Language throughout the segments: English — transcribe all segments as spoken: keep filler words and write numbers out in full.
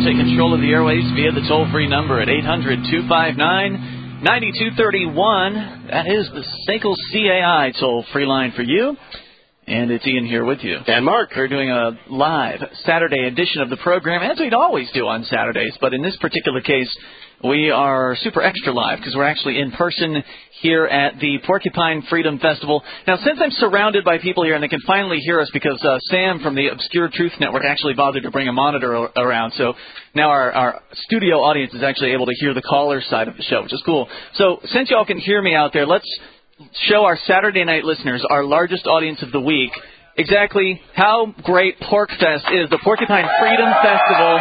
take control of the airwaves via the toll-free number at eight hundred, two five nine, nine two three one. That is the S A C L C A I toll-free line for you. And it's Ian here with you. And Mark. We're doing a live Saturday edition of the program, as we'd always do on Saturdays. But in this particular case, we are super extra live because we're actually in person here at the Porcupine Freedom Festival. Now, since I'm surrounded by people here and they can finally hear us because uh, Sam from the Obscure Truth Network actually bothered to bring a monitor o- around, so now our, our studio audience is actually able to hear the caller side of the show, which is cool. So since y'all can hear me out there, let's show our Saturday night listeners, our largest audience of the week, exactly how great PorcFest is, the Porcupine Freedom Festival.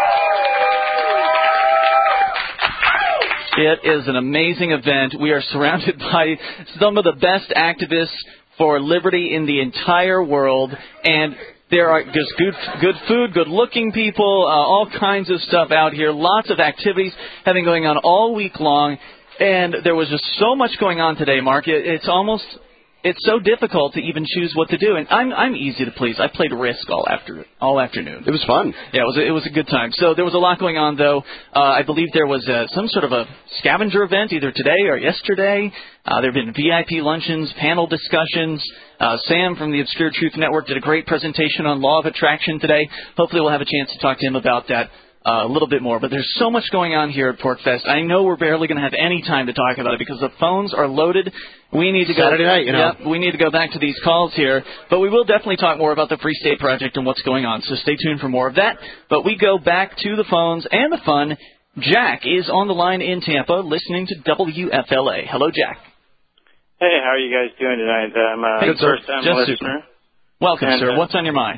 It is an amazing event. We are surrounded by some of the best activists for liberty in the entire world, and there are just good, good food, good-looking people, uh, all kinds of stuff out here, lots of activities having going on all week long. And there was just so much going on today, Mark. It, it's almost, it's so difficult to even choose what to do. And I'm, I'm easy to please. I played Risk all after, all afternoon. It was fun. Yeah, it was, a, it was a good time. So there was a lot going on, though. Uh, I believe there was a, some sort of a scavenger event either today or yesterday. Uh, there have been V I P luncheons, panel discussions. Uh, Sam from the Obscure Truth Network did a great presentation on Law of Attraction today. Hopefully we'll have a chance to talk to him about that Uh, a little bit more, but there's so much going on here at PorcFest. I know we're barely going to have any time to talk about it because the phones are loaded. We need to go. Saturday night, you know. Yep, we need to go back to these calls here, but we will definitely talk more about the Free State Project and what's going on. So stay tuned for more of that. But we go back to the phones and the fun. Jack is on the line in Tampa, listening to W F L A. Hello, Jack. Hey, how are you guys doing tonight? I'm a hey, first-time listener. Super. Welcome, and, sir. Uh, what's on your mind?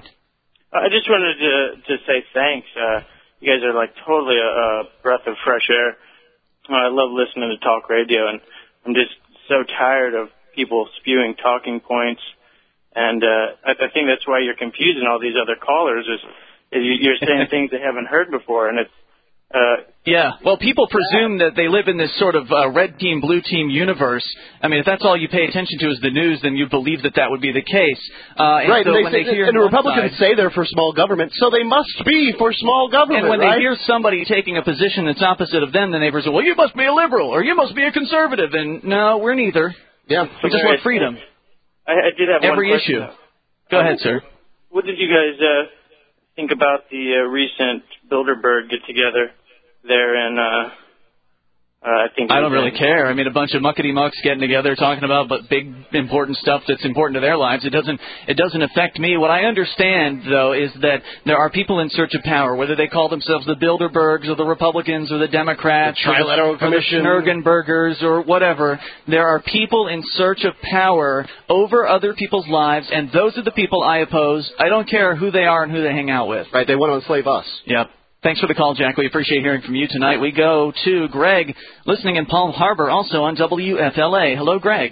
I just wanted to to say thanks. Uh, You guys are like totally a, a breath of fresh air. Uh, I love listening to talk radio, and I'm just so tired of people spewing talking points. And uh, I, I think that's why you're confusing all these other callers is, is you're saying things they haven't heard before, and it's uh, yeah. Well, people presume that they live in this sort of uh, red team, blue team universe. I mean, if that's all you pay attention to is the news, then you believe that that would be the case. Uh, and right, so and, they when say, they hear and the Republicans side, say they're for small government, so they must be for small government, And when right? they hear somebody taking a position that's opposite of them, the neighbors say, well, you must be a liberal, or you must be a conservative. And no, we're neither. Yeah. We just want freedom. I, I did have Every one question, issue. though. Go uh, ahead, sir. What did you guys uh, think about the uh, recent Bilderberg get-together there in, uh, uh, I think... I don't really care. I mean, a bunch of muckety-mucks getting together talking about but big, important stuff that's important to their lives. It doesn't it doesn't affect me. What I understand, though, is that there are people in search of power, whether they call themselves the Bilderbergs or the Republicans or the Democrats the Trilateral or the Schnurgenbergers or whatever. There are people in search of power over other people's lives, and those are the people I oppose. I don't care who they are and who they hang out with. Right, they want to enslave us. Yep. Thanks for the call, Jack. We appreciate hearing from you tonight. We go to Greg, listening in Palm Harbor, also on W F L A. Hello, Greg.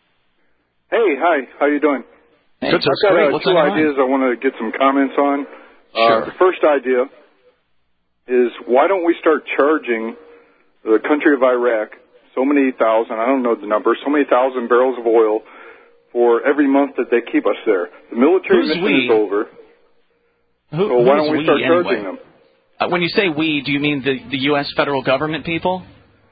Hey, hi. How you doing? Hey, I've got great. uh, What's two on your ideas mind? I want to get some comments on. Sure. Uh, the first idea is why don't we start charging the country of Iraq so many thousand, I don't know the number, so many thousand barrels of oil for every month that they keep us there. The military Who's mission we? is over, Who, so why who's don't we we start anyway? charging them? Uh, when you say we, do you mean the, the U S federal government people?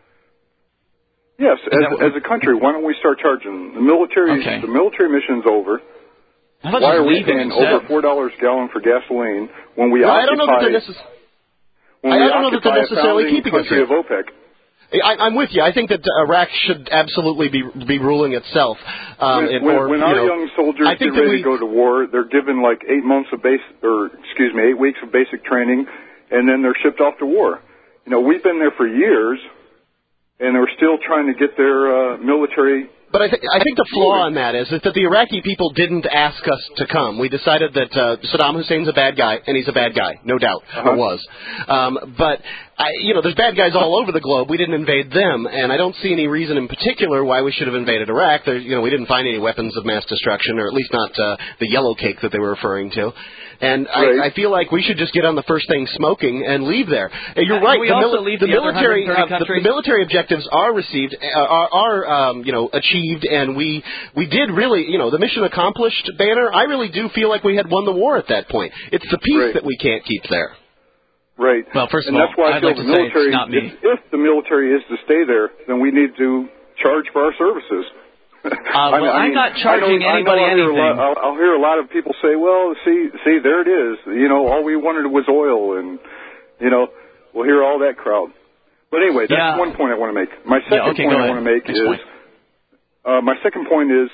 Yes, Is as, that- as a country, why don't we start charging them? The military, Okay. the military mission's over. How about Why just are we leave them paying instead? over four dollars a gallon for gasoline when we Well, occupy? I don't know that they're necess- when I we don't know that they're occupy a necessarily founding keeping us country here. of OPEC. I, I'm with you. I think that Iraq should absolutely be be ruling itself. Um, when and, when, or, when you our know, young soldiers I get think that ready we, to go to war, they're given like eight months of base, or excuse me, eight weeks of basic training, and then they're shipped off to war. You know, we've been there for years, and they're still trying to get their uh, military. But I, th- I think the flaw in that is that the Iraqi people didn't ask us to come. We decided that uh, Saddam Hussein's a bad guy, and he's a bad guy, no doubt, Uh-huh. or was. Um, but, I, you know, there's bad guys all over the globe. We didn't invade them, and I don't see any reason in particular why we should have invaded Iraq. There, you know, we didn't find any weapons of mass destruction, or at least not uh, the yellow cake that they were referring to. And Right. I, I feel like we should just get on the first thing smoking and leave there. And you're And right. we the, also leave the the other military, one hundred thirty uh, the, countries? the military objectives are received, uh, are, are um, you know, achieved, and we we did really, you know, the mission accomplished banner. I really do feel like we had won the war at that point. It's the peace Right. that we can't keep there. Right. Well, first of and all, that's why I I'd feel like the to say military, it's not me. If, if the military is to stay there, then we need to charge for our services. Uh, well, I mean, I'm not charging I know, anybody I know I'll anything. Hear a lot, I'll, I'll hear a lot of people say, well, see, see, there it is. You know, all we wanted was oil, and, you know, we'll hear all that crowd. But anyway, that's yeah. one point I want to make. My second yeah, okay, point go I ahead. want to make Next is, point. uh, my second point is,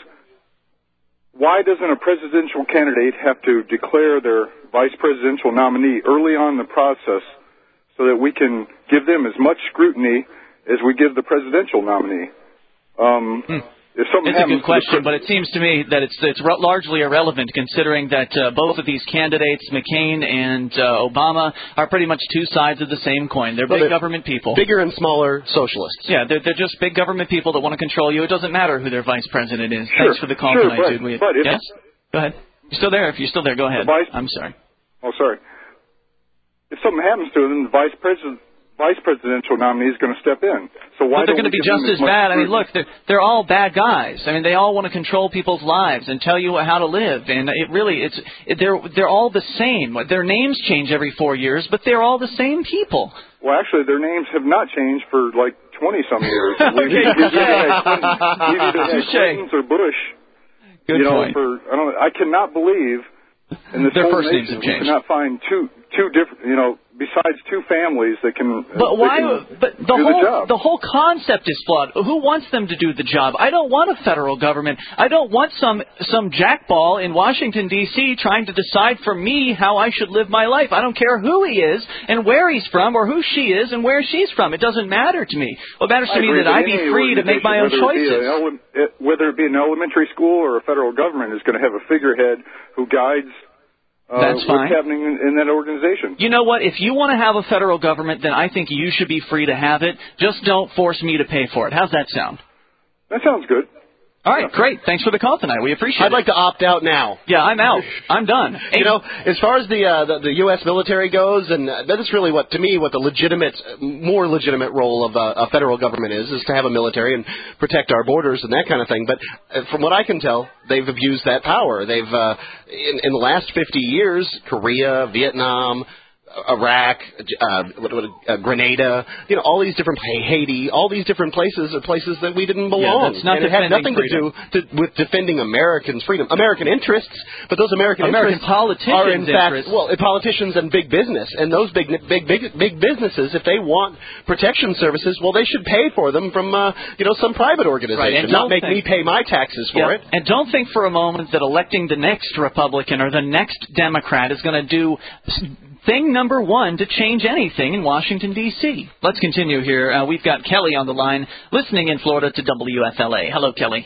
why doesn't a presidential candidate have to declare their vice presidential nominee early on in the process so that we can give them as much scrutiny as we give the presidential nominee? Um, hmm. If something it's a happens good question, to the but it seems to me that it's it's re- largely irrelevant considering that uh, both of these candidates, McCain and uh, Obama, are pretty much two sides of the same coin. They're well, big they're government people. Bigger and smaller socialists. Yeah, they're, they're just big government people that want to control you. It doesn't matter who their vice president is. Sure, Thanks for the call sure, tonight, but, dude. We, but if, yes? Go ahead. You're still there? If you're still there, go ahead. The vice, I'm sorry. Oh, sorry. If something happens to them, the vice president, vice presidential nominee is going to step in. So why But they're don't going to we be give them just as much bad. I mean, scrutiny? look, they're, they're all bad guys. I mean, they all want to control people's lives and tell you how to live. And it really, it's it, they're they're all the same. Their names change every four years, but they're all the same people. Well, actually, their names have not changed for like twenty-some years. Okay, We've either touche. had Clinton- we've either had Touche. Clintons or Bush. Good you know, point. for I don't. I cannot believe in this Their whole first names nation have we changed. cannot find two two different. You know, besides two families that can. But that why? can But the do whole the, job. the whole concept is flawed. Who wants them to do the job? I don't want a federal government. I don't want some some jackball in Washington D C trying to decide for me how I should live my life. I don't care who he is and where he's from, or who she is and where she's from. It doesn't matter to me. What matters to I me agree is that I that be any free to make my own organization, whether it be choices. an ele- it- Whether it be an elementary school or a federal government, is going to have a figurehead who guides. Uh, That's fine. What's happening in, in that organization? You know what? If you want to have a federal government, then I think you should be free to have it. Just don't force me to pay for it. How's that sound? That sounds good. All right, great. Thanks for the call tonight. We appreciate I'd it. like to opt out now. Yeah, I'm out. I'm done. You know, as far as the, uh, the the U S military goes, and uh, that is really what, to me, what the legitimate, more legitimate role of uh, a federal government is, is to have a military and protect our borders and that kind of thing. But uh, from what I can tell, they've abused that power. They've, uh, in, in the last fifty years, Korea, Vietnam, Iraq, uh, what, what, uh, Grenada, you know, all these different Haiti, all these different places are places that we didn't belong. Yeah, that's not and it had defending nothing freedom. to do to, with defending Americans' freedom, American interests. But those American, American interests politicians' are in fact interests. well, politicians and big business, and those big, big, big, big businesses, if they want protection services, well, they should pay for them from uh, you know some private organization, Right, and not don't make think- me pay my taxes for Yeah. it. And don't think for a moment that electing the next Republican or the next Democrat is going to do thing number one to change anything in Washington, D C Let's continue here. Uh, we've got Kelly on the line, listening in Florida to W F L A. Hello, Kelly.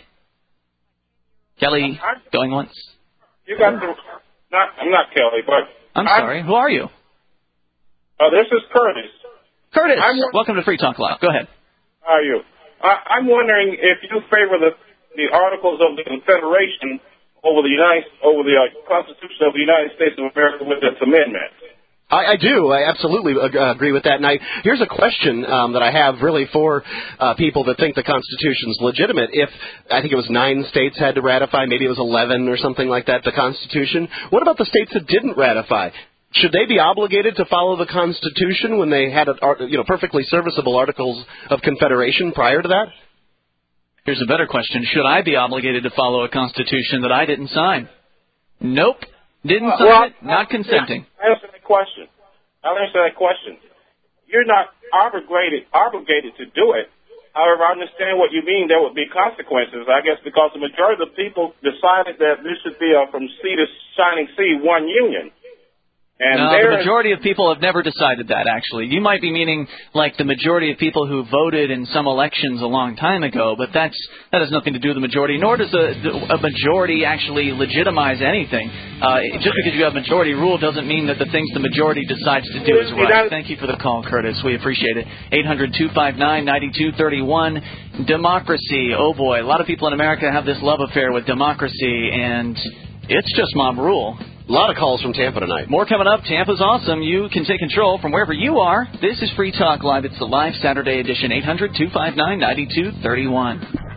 Kelly, going once. You got the. Not, I'm not Kelly, but I'm sorry. Who are you? Uh, this is Curtis. Curtis. I'm, Welcome to Free Talk Live. Go ahead. How are you? I, I'm wondering if you favor the the Articles of the Confederation over the United over the uh, Constitution of the United States of America with its amendment. I, I do. I absolutely ag- uh, agree with that. And I, here's a question um, that I have really for uh, people that think the Constitution's legitimate. If I think it was nine states had to ratify, maybe it was eleven or something like that, the Constitution. What about the states that didn't ratify? Should they be obligated to follow the Constitution when they had, a, you know, perfectly serviceable Articles of Confederation prior to that? Here's a better question. Should I be obligated to follow a Constitution that I didn't sign? Nope. Didn't sign well, it. Not consenting. I answer that question. I'll answer that question. You're not obligated obligated to do it. However, I understand what you mean. There would be consequences, I guess, because the majority of the people decided that this should be a from sea to shining sea, one union. And no, there the majority of people have never decided that, actually. You might be meaning like the majority of people who voted in some elections a long time ago, but that's that has nothing to do with the majority, nor does a, a majority actually legitimize anything. Uh, just because you have majority rule doesn't mean that the things the majority decides to do is right. Thank you for the call, Curtis. We appreciate it. eight hundred, two five nine, nine two three one. Democracy. Oh, boy. A lot of people in America have this love affair with democracy, and it's just mob rule. A lot of calls from Tampa tonight. More coming up. Tampa's awesome. You can take control from wherever you are. This is Free Talk Live. It's the live Saturday edition. eight hundred, two five nine, nine two three one.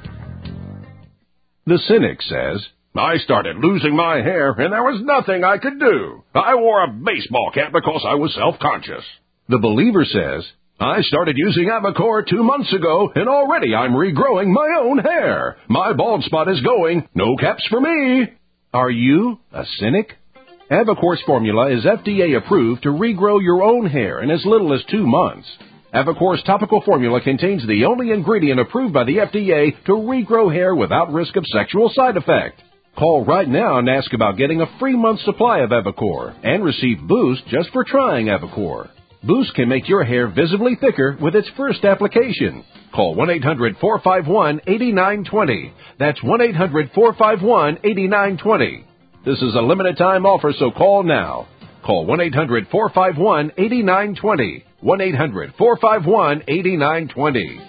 The cynic says, I started losing my hair and there was nothing I could do. I wore a baseball cap because I was self-conscious. The Believer says, I started using Avacor two months ago, and already I'm regrowing my own hair. My bald spot is going. No caps for me. Are you a cynic? Avacor's formula is F D A approved to regrow your own hair in as little as two months. Avacor's topical formula contains the only ingredient approved by the F D A to regrow hair without risk of sexual side effect. Call right now and ask about getting a free month supply of Avacor and receive Boost just for trying Avacor. Boost can make your hair visibly thicker with its first application. Call one eight hundred four five one eight nine two zero. That's one eight hundred four five one eight nine two zero. This is a limited time offer, so call now. Call one eight hundred four five one eight nine two zero. one eight hundred four five one eight nine two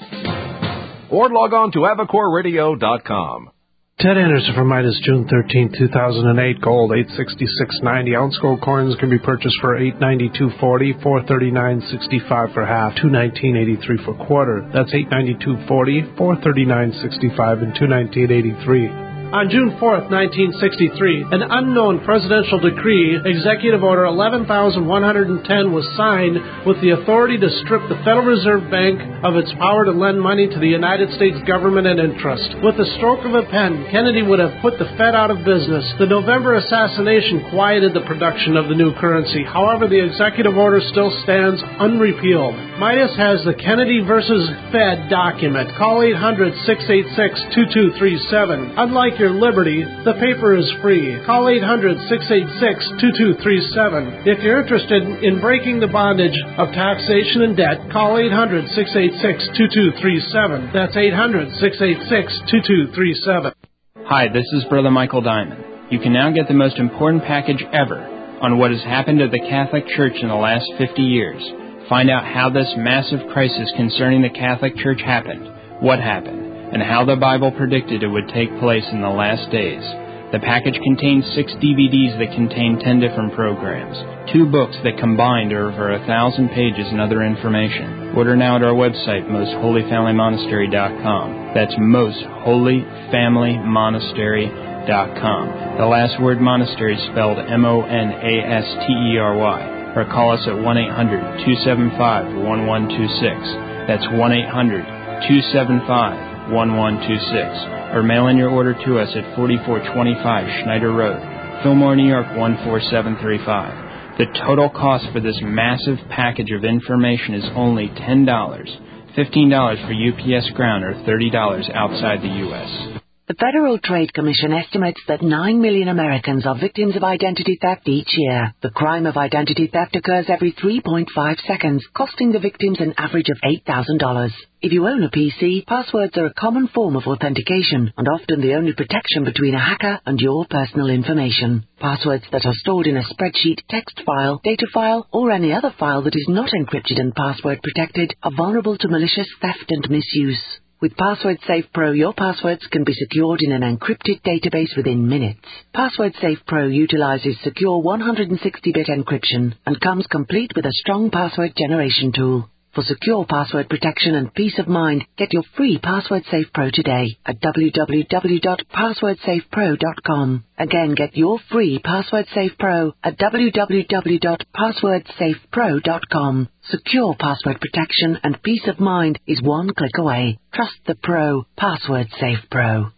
zero. Or log on to avacor radio dot com. Ted Anderson from Midas, June thirteenth, two thousand eight. Gold, eight sixty-six ninety. Ounce gold coins can be purchased for eight ninety-two forty, four thirty-nine sixty-five for half, two nineteen eighty-three for quarter. That's eight ninety-two forty, four thirty-nine sixty-five, and two nineteen eighty-three. On June fourth, nineteen sixty-three, an unknown presidential decree, Executive Order eleven thousand one hundred ten, was signed with the authority to strip the Federal Reserve Bank of its power to lend money to the United States government and interest. With the stroke of a pen, Kennedy would have put the Fed out of business. The November assassination quieted the production of the new currency. However, the executive order still stands unrepealed. Midas has the Kennedy versus Fed document. Call eight hundred six eight six two two three seven. Unlike your liberty, the paper is free. Call eight hundred six eight six two two three seven. If you're interested in breaking the bondage of taxation and debt, call eight hundred six eight six two two three seven. That's eight hundred six eight six two two three seven. Hi, this is Brother Michael Diamond. You can now get the most important package ever on what has happened to the Catholic Church in the last fifty years. Find out how this massive crisis concerning the Catholic Church happened, what happened, and how the Bible predicted it would take place in the last days. The package contains six D V Ds that contain ten different programs, two books that combined are over a thousand pages and other information. Order now at our website, most holy family monastery dot com. That's most holy family monastery dot com. The last word monastery is spelled M O N A S T E R Y. Or call us at one eight hundred two seven five one one two six. That's one eight hundred two seven five one one two six. Or mail in your order to us at forty-four twenty-five Schneider Road, Fillmore, New York one four seven three five. The total cost for this massive package of information is only ten dollars. fifteen dollars for U P S ground or thirty dollars outside the U S The Federal Trade Commission estimates that nine million Americans are victims of identity theft each year. The crime of identity theft occurs every three point five seconds, costing the victims an average of eight thousand dollars. If you own a P C, passwords are a common form of authentication and often the only protection between a hacker and your personal information. Passwords that are stored in a spreadsheet, text file, data file, or any other file that is not encrypted and password protected are vulnerable to malicious theft and misuse. With Password Safe Pro, your passwords can be secured in an encrypted database within minutes. Password Safe Pro utilizes secure one hundred sixty bit encryption and comes complete with a strong password generation tool. For secure password protection and peace of mind, get your free Password Safe Pro today at w w w dot password safe pro dot com. Again, get your free Password Safe Pro at w w w dot password safe pro dot com. Secure password protection and peace of mind is one click away. Trust the Pro. Password Safe Pro.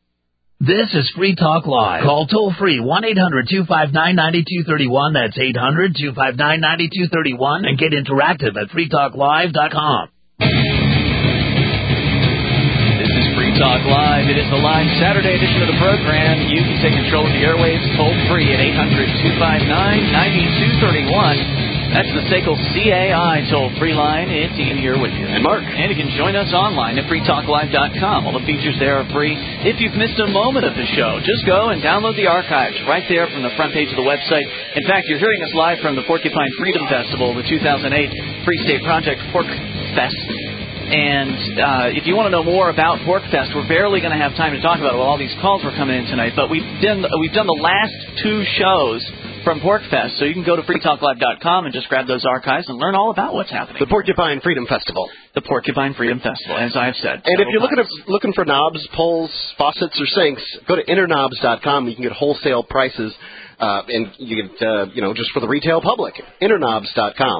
This is Free Talk Live. Call toll-free one eight hundred two five nine nine two three one. That's eight hundred two five nine nine two three one. And get interactive at free talk live dot com. This is Free Talk Live. It is the live Saturday edition of the program. You can take control of the airwaves toll-free at eight hundred two five nine nine two three one. That's the S A C L C A I toll-free line. It's Ian here with you. And Mark. And you can join us online at free talk live dot com. All the features there are free. If you've missed a moment of the show, just go and download the archives right there from the front page of the website. In fact, you're hearing us live from the Porcupine Freedom Festival, the two thousand eight Free State Project Pork Fest. And uh, if you want to know more about Pork Fest, we're barely going to have time to talk about it while all these calls were coming in tonight. But we've done we've done the last two shows from Pork Fest, so you can go to free talk live dot com and just grab those archives and learn all about what's happening. The Porcupine Freedom Festival. The Porcupine Freedom Festival, as I've said. And if you're looking, at, looking for knobs, poles, faucets, or sinks, go to interknobs dot com. You can get wholesale prices, uh, and you get, uh, you know, just for the retail public. interknobs dot com.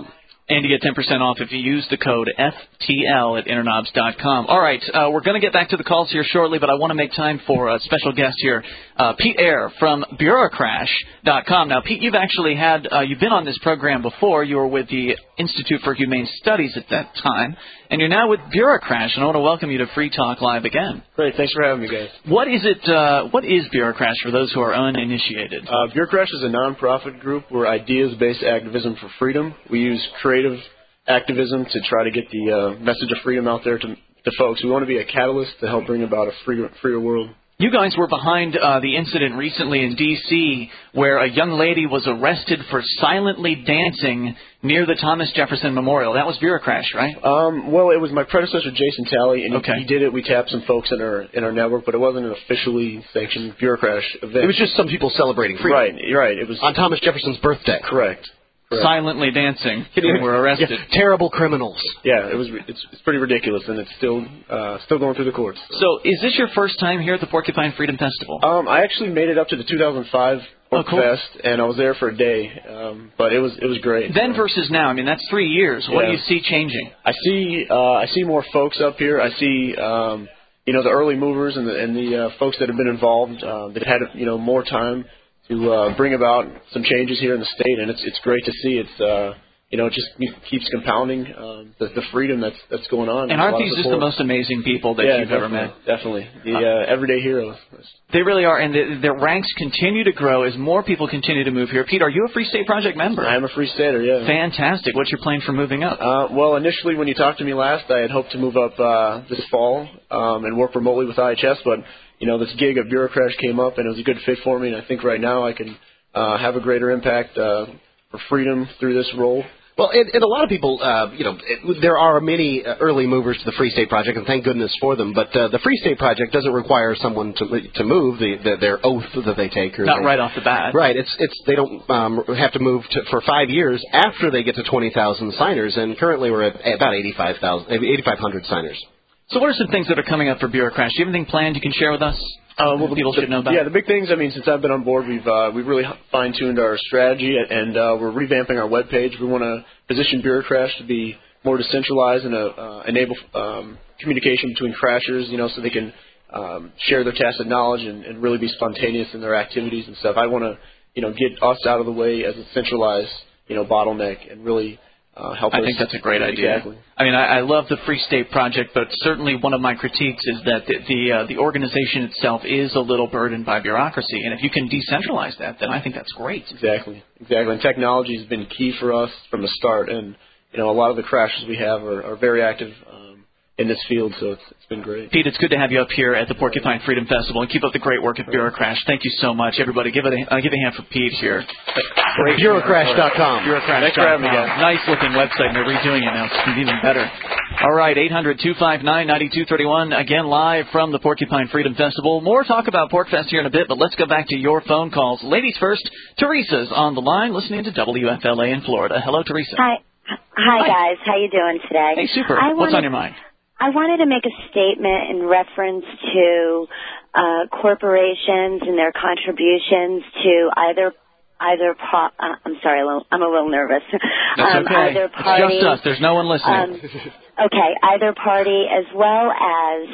And you get ten percent off if you use the code F T L at interknobs dot com. All right, uh, we're going to get back to the calls here shortly, but I want to make time for a special guest here, uh, Pete Eyre from Bureaucrash dot com. Now, Pete, you've actually had, uh, you've been on this program before. You were with the Institute for Humane Studies at that time, and you're now with Bureaucrash, and I want to welcome you to Free Talk Live again. Great, thanks for having me, guys. What is it, uh, what is Bureaucrash for those who are uninitiated? Uh, Bureaucrash is a nonprofit group. We're ideas-based activism for freedom. We use creative activism to try to get the uh, message of freedom out there to, to folks. We want to be a catalyst to help bring about a freer, freer world. You guys were behind uh, the incident recently in D C where a young lady was arrested for silently dancing near the Thomas Jefferson Memorial. That was Bureaucrash, right? Um, well, it was my predecessor, Jason Talley, and okay. he, he did it. We tapped some folks in our in our network, but it wasn't an officially sanctioned Bureaucrash event. It was just some people celebrating freedom. Right, right. It was on Thomas Jefferson's birthday. Correct. Correct. Silently dancing and were arrested. Yeah, terrible criminals. Yeah, it was. It's, it's pretty ridiculous, and it's still uh, still going through the courts. So. so, is this your first time here at the Porcupine Freedom Festival? Um, I actually made it up to the two thousand five Pork oh, cool. Fest, and I was there for a day. Um, but it was it was great. Then versus now, I mean, that's three years. What yeah. do you see changing? I see uh, I see more folks up here. I see um, you know the early movers and the and the uh, folks that have been involved uh, that had you know more time to uh, bring about some changes here in the state, and it's it's great to see. It's uh, you know it just keeps compounding um, the, the freedom that's that's going on. And aren't these just the most amazing people that yeah, you've ever met? Definitely, the uh, everyday heroes. They really are, and the, their ranks continue to grow as more people continue to move here. Pete, are you a Free State Project member? I am a Free Stater, yeah. Fantastic. What's your plan for moving up? Uh, well, initially when you talked to me last, I had hoped to move up uh, this fall um, and work remotely with I H S, but you know, this gig at Bureaucrash came up, and it was a good fit for me, and I think right now I can uh, have a greater impact uh, for freedom through this role. Well, and, and a lot of people, uh, you know, it, there are many uh, early movers to the Free State Project, and thank goodness for them, but uh, the Free State Project doesn't require someone to to move, the, the, their oath that they take. Or Not they, right off the bat. Right. It's it's they don't um, have to move to, for five years after they get to twenty thousand signers, and currently we're at about eighty-five thousand, eighty-five hundred signers. So what are some things that are coming up for Bureaucrash? Do you have anything planned you can share with us? Uh, well, people the, should know about. Yeah, the big things. I mean, since I've been on board, we've uh, we've really fine-tuned our strategy, and uh, we're revamping our webpage. We want to position Bureaucrash to be more decentralized and uh, uh, enable um, communication between crashers, you know, so they can um, share their tacit knowledge and, and really be spontaneous in their activities and stuff. I want to, you know, get us out of the way as a centralized, you know, bottleneck and really. Uh, help I us. think that's a great idea. Exactly. I mean, I, I love the Free State Project, but certainly one of my critiques is that the the, uh, the organization itself is a little burdened by bureaucracy, and if you can decentralize that, then I think that's great. Exactly, exactly. And technology has been key for us from the start, and you know, a lot of the crashers we have are, are very active um, in this field, so it's, it's been great. Pete, it's good to have you up here at the Porcupine Freedom Festival, and keep up the great work at Bureaucrash. Thank you so much, everybody. Give it a, uh, give a hand for Pete here. Bureaucrash dot com. Bureaucrash. Thanks for having me, guys. Nice looking website, and they're redoing it now. It's even better. All right, eight hundred, two five nine, nine two three one. Again, live from the Porcupine Freedom Festival. More talk about PorcFest here in a bit, but let's go back to your phone calls. Ladies first, Teresa's on the line, listening to W F L A in Florida. Hello, Teresa. Hi. Hi, Hi. guys. How you doing today? Hey, super. I What's wanted, on your mind? I wanted to make a statement in reference to uh, corporations and their contributions to either either pro- uh, I'm sorry, a little, I'm a little nervous. That's um, okay. Either party, it's just us. There's no one listening. Um, okay, either party, as well as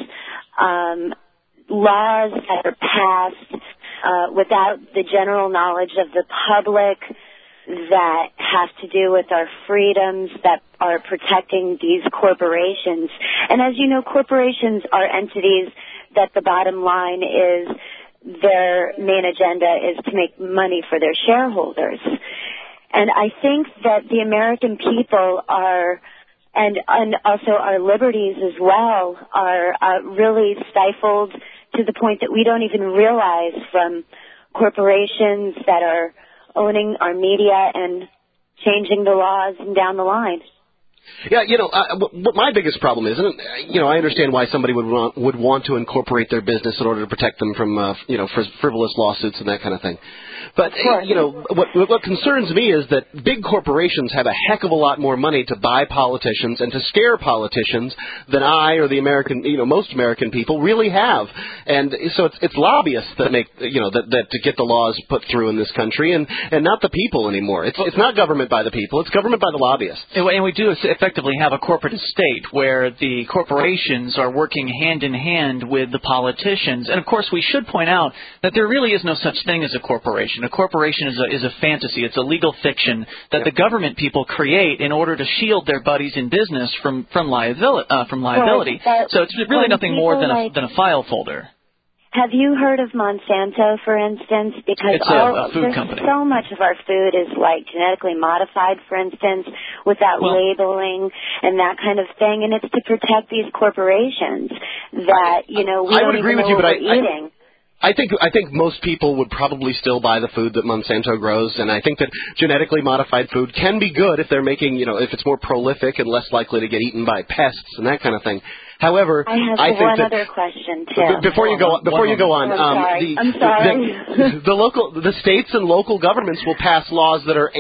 um, laws that are passed uh, without the general knowledge of the public that have to do with our freedoms that are protecting these corporations. And as you know, corporations are entities that the bottom line is their main agenda is to make money for their shareholders. And I think that the American people are, and, and also our liberties as well, are uh, really stifled to the point that we don't even realize from corporations that are owning our media and changing the laws and down the line. Yeah, you know, uh, what my biggest problem is, and you know, I understand why somebody would want, would want to incorporate their business in order to protect them from, uh, you know, frivolous lawsuits and that kind of thing. But you know, what what concerns me is that big corporations have a heck of a lot more money to buy politicians and to scare politicians than I or the American, you know, most American people really have. And so it's it's lobbyists that make, you know, that that to get the laws put through in this country, and and not the people anymore. It's it's not government by the people; it's government by the lobbyists. And we do effectively have a corporate estate where the corporations are working hand in hand with the politicians. And of course, we should point out that there really is no such thing as a corporation. A corporation is a, is a fantasy. It's a legal fiction that yeah. the government people create in order to shield their buddies in business from from liability. Uh, from liability. Right, so it's really nothing more than a, than a file folder. Have you heard of Monsanto, for instance? Because it's a, all, a food there's company. So much of our food is like genetically modified, for instance, without well, labeling and that kind of thing, and it's to protect these corporations that, you know, we I don't would even agree know with you, what but we're I, eating. I, I think I think most people would probably still buy the food that Monsanto grows, and I think that genetically modified food can be good if they're making, you know, if it's more prolific and less likely to get eaten by pests and that kind of thing. However, I have I think one that other question too. Before you go, before you go on, I'm um, sorry. the, I'm sorry. the, the local, the states and local governments will pass laws that are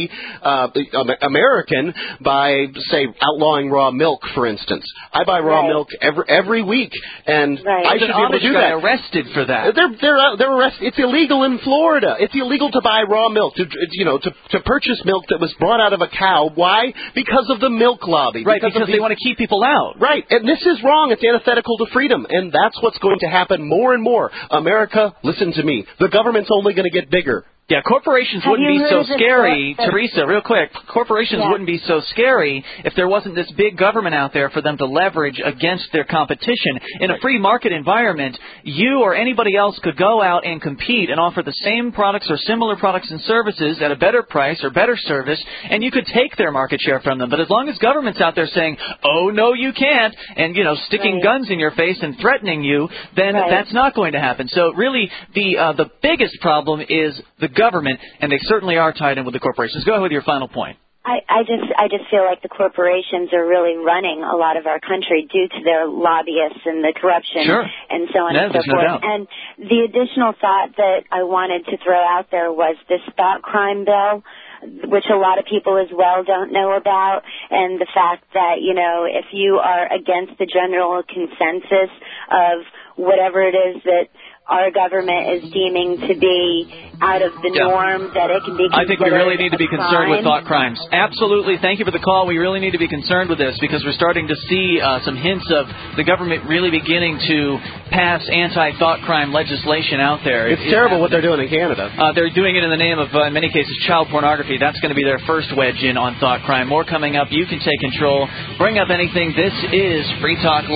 anti-American uh, by, say, outlawing raw milk, for instance. I buy raw right. milk every every week, and right. I should be able to do that. Arrested for that. They're they're uh, they're arrested. It's illegal in Florida. It's illegal to buy raw milk. To you know to to purchase milk that was brought out of a cow. Why? Because of the milk lobby. Right. Because, because of they the, want to keep people out. Right. And this is wrong. It's antithetical to freedom, and that's what's going to happen more and more. America, listen to me. The government's only going to get bigger. Yeah, corporations Have wouldn't be so scary, book? Teresa, real quick. Corporations yeah. wouldn't be so scary if there wasn't this big government out there for them to leverage against their competition. In a free market environment, you or anybody else could go out and compete and offer the same products or similar products and services at a better price or better service, and you could take their market share from them. But as long as government's out there saying, oh, no, you can't, and, you know, sticking right. guns in your face and threatening you, then right. that's not going to happen. So really, the uh, the biggest problem is the government, and they certainly are tied in with the corporations. Go ahead with your final point. I, I just I just feel like the corporations are really running a lot of our country due to their lobbyists and the corruption sure. and so on no, and so no forth. doubt. And the additional thought that I wanted to throw out there was this thought crime bill, which a lot of people as well don't know about, and the fact that, you know, if you are against the general consensus of whatever it is that our government is deeming to be out of the yeah. norm, that it can be considered I think we really need to be concerned crime. with thought crimes. Absolutely. Thank you for the call. We really need to be concerned with this because we're starting to see uh, some hints of the government really beginning to pass anti-thought crime legislation out there. It's it, terrible it what they're doing in Canada. Uh, they're doing it in the name of, uh, in many cases, child pornography. That's going to be their first wedge in on thought crime. More coming up. You can take control. Bring up anything. This is Free Talk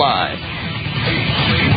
Live.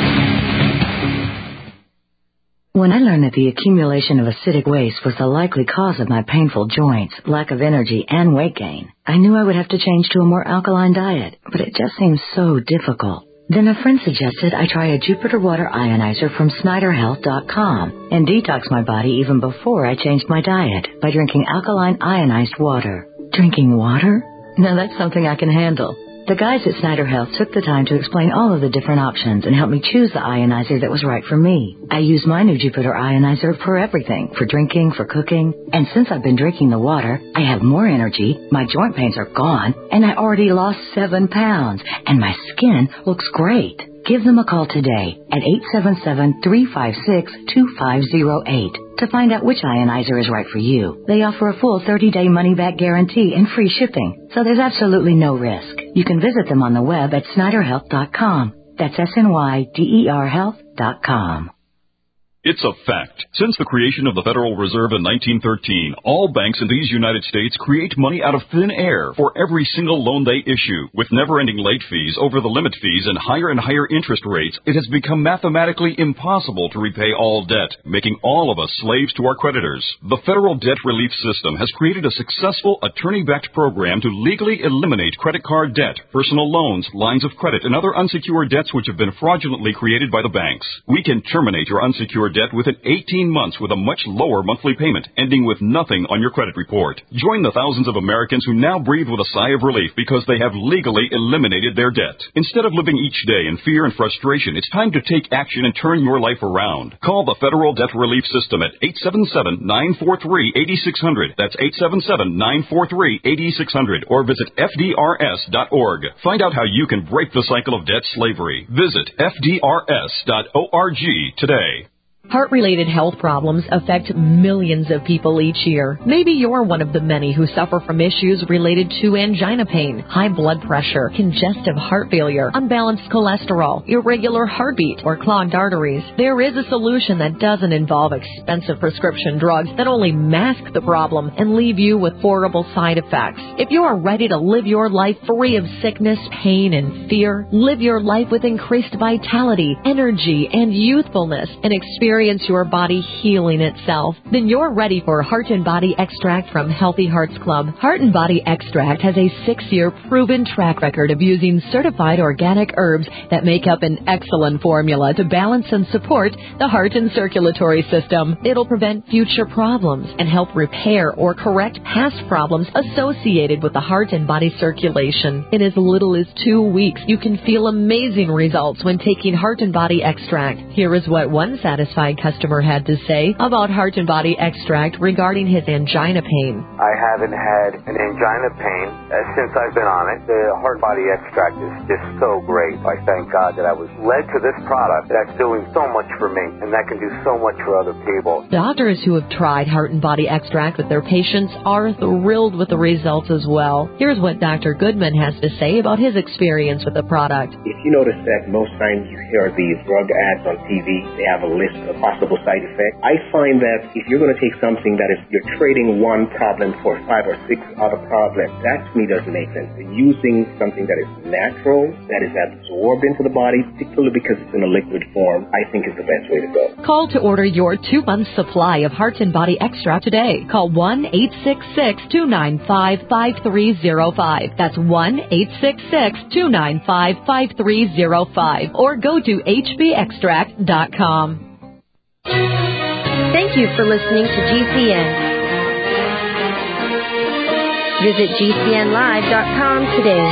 When I learned that the accumulation of acidic waste was the likely cause of my painful joints, lack of energy, and weight gain, I knew I would have to change to a more alkaline diet, but it just seemed so difficult. Then a friend suggested I try a Jupiter Water Ionizer from Snyder Health dot com and detox my body even before I changed my diet by drinking alkaline ionized water. Drinking water? Now that's something I can handle. The guys at Snyder Health took the time to explain all of the different options and helped me choose the ionizer that was right for me. I use my new Jupiter Ionizer for everything, for drinking, for cooking. And since I've been drinking the water, I have more energy, my joint pains are gone, and I already lost seven pounds, and my skin looks great. Give them a call today at eight seven seven, three five six, two five zero eight to find out which ionizer is right for you. They offer a full thirty-day money-back guarantee and free shipping, so there's absolutely no risk. You can visit them on the web at Snyder Health dot com. That's S N Y D E R Health dot com. It's a fact. Since the creation of the Federal Reserve in nineteen thirteen, all banks in these United States create money out of thin air for every single loan they issue. With never-ending late fees, over-the-limit fees, and higher and higher interest rates, it has become mathematically impossible to repay all debt, making all of us slaves to our creditors. The Federal Debt Relief System has created a successful attorney-backed program to legally eliminate credit card debt, personal loans, lines of credit, and other unsecured debts which have been fraudulently created by the banks. We can terminate your unsecured debt within eighteen months with a much lower monthly payment, ending with nothing on your credit report. Join the thousands of Americans who now breathe with a sigh of relief because they have legally eliminated their debt. Instead of living each day in fear and frustration, it's time to take action and turn your life around. Call the Federal Debt Relief System at eight seven seven, nine four three, eight six zero zero. That's eight seven seven, nine four three, eight six zero zero. Or visit F D R S dot org. Find out how you can break the cycle of debt slavery. Visit F D R S dot org today. Heart-related health problems affect millions of people each year. Maybe you're one of the many who suffer from issues related to angina pain, high blood pressure, congestive heart failure, unbalanced cholesterol, irregular heartbeat, or clogged arteries. There is a solution that doesn't involve expensive prescription drugs that only mask the problem and leave you with horrible side effects. If you are ready to live your life free of sickness, pain, and fear, live your life with increased vitality, energy, and youthfulness, and experience your body healing itself, then you're ready for Heart and Body Extract from Healthy Hearts Club. Heart and Body Extract has a six-year proven track record of using certified organic herbs that make up an excellent formula to balance and support the heart and circulatory system. It'll prevent future problems and help repair or correct past problems associated with the heart and body circulation. In as little as two weeks, you can feel amazing results when taking Heart and Body Extract. Here is what one satisfied customer had to say about Heart and Body Extract regarding his angina pain. I haven't had an angina pain uh, since I've been on it. The Heart and Body Extract is just so great. I thank God that I was led to this product that's doing so much for me, and that can do so much for other people. Doctors who have tried Heart and Body Extract with their patients are thrilled with the results as well. Here's what Doctor Goodman has to say about his experience with the product. If you notice that most times you hear these drug ads on T V, they have a list of possible side effects. I find that if you're going to take something that is, you're trading one problem for five or six other problems, that to me doesn't make sense. Using something that is natural, that is absorbed into the body, particularly because it's in a liquid form, I think is the best way to go. Call to order your two-month supply of Heart and Body Extra today. Call one eight six six, two nine five, five three zero five. That's one eight six six, two nine five, five three zero five. Or go to H B extract dot com. Thank you for listening to G C N. Visit G C N live dot com today.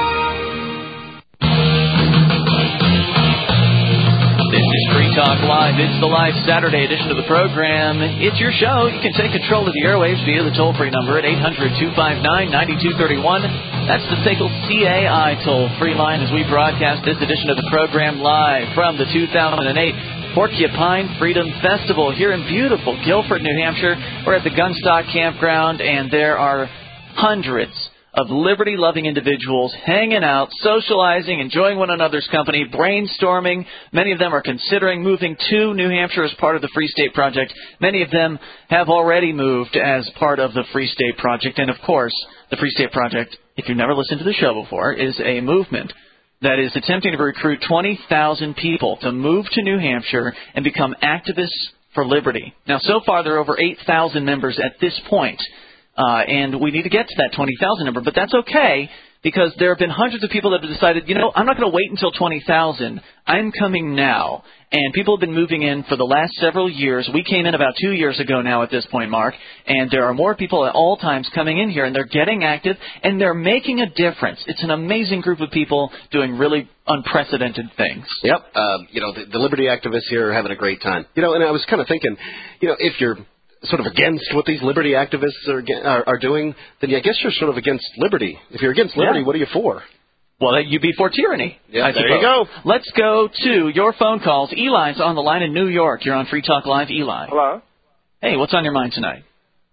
This is Free Talk Live. It's the live Saturday edition of the program. It's your show. You can take control of the airwaves via the toll-free number at eight hundred, two five nine, nine two three one. That's the S A C L C A I toll-free line as we broadcast this edition of the program live from the two thousand eight Porcupine Freedom Festival here in beautiful Guilford, New Hampshire. We're at the Gunstock Campground, and there are hundreds of liberty-loving individuals hanging out, socializing, enjoying one another's company, brainstorming. Many of them are considering moving to New Hampshire as part of the Free State Project. Many of them have already moved as part of the Free State Project. And, of course, the Free State Project, if you've never listened to the show before, is a movement that is attempting to recruit twenty thousand people to move to New Hampshire and become activists for liberty. Now, so far, there are over eight thousand members at this point, uh, and we need to get to that twenty thousand number. But that's okay, because there have been hundreds of people that have decided, you know, I'm not going to wait until twenty thousand. I'm coming now. And people have been moving in for the last several years. We came in about two years ago now at this point, Mark, and there are more people at all times coming in here, and they're getting active, and they're making a difference. It's an amazing group of people doing really unprecedented things. Yep. Uh, you know, the, the liberty activists here are having a great time. You know, and I was kind of thinking, you know, if you're sort of against what these liberty activists are, are, are doing, then I guess you're sort of against liberty. If you're against liberty, yeah. What are you for? Well, you'd be for tyranny. Yeah, I there suppose. you go. Let's go to your phone calls. Eli's on the line in New York. You're on Free Talk Live. Eli. Hello. Hey, what's on your mind tonight?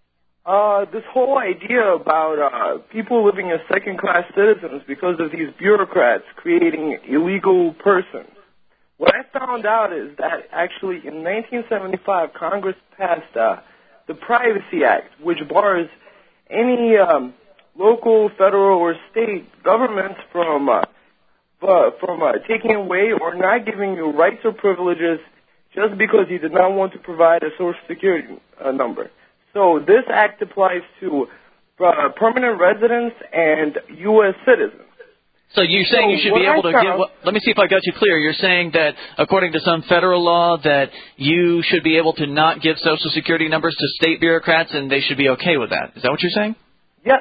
Uh, this whole idea about uh, people living as second-class citizens because of these bureaucrats creating illegal persons. What I found out is that actually in nineteen seventy-five, Congress passed uh, the Privacy Act, which bars any um, local, federal, or state governments from uh, uh, from uh, taking away or not giving you rights or privileges just because you did not want to provide a social security uh, number. So this act applies to uh, permanent residents and U S citizens. So you're saying So you should what be I able to found- give. Well, let me see if I got you clear. You're saying that according to some federal law that you should be able to not give Social Security numbers to state bureaucrats, and they should be okay with that. Is that what you're saying? Yeah.